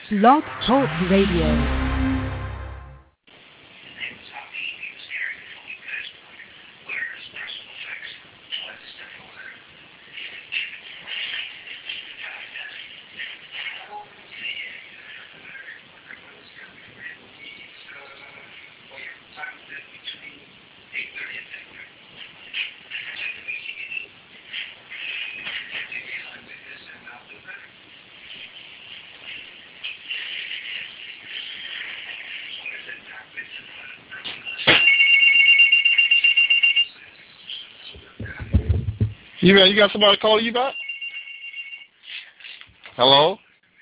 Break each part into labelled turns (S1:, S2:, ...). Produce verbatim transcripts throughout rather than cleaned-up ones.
S1: Blog Talk Radio.
S2: You you got somebody call you back? Hello?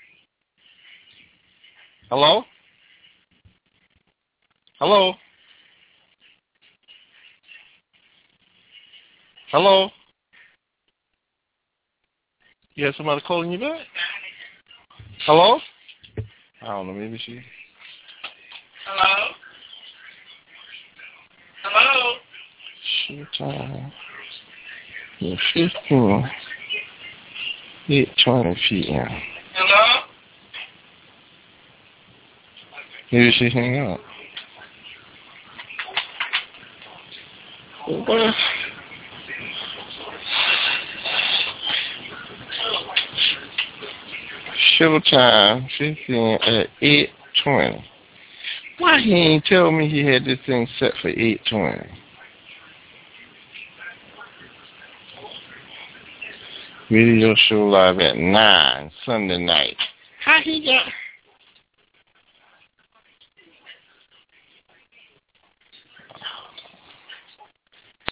S2: Hello? Hello? Hello? You got somebody calling you back? Hello? I don't know, maybe she...
S3: Hello? Hello?
S2: Showtime. Yeah, fifteen. eight twenty p.m.
S3: Hello?
S2: Maybe she hang up. What? Showtime, fifteen at eight twenty. Why he ain't tell me he had this thing set for eight twenty? Video show live at nine Sunday night. How he got...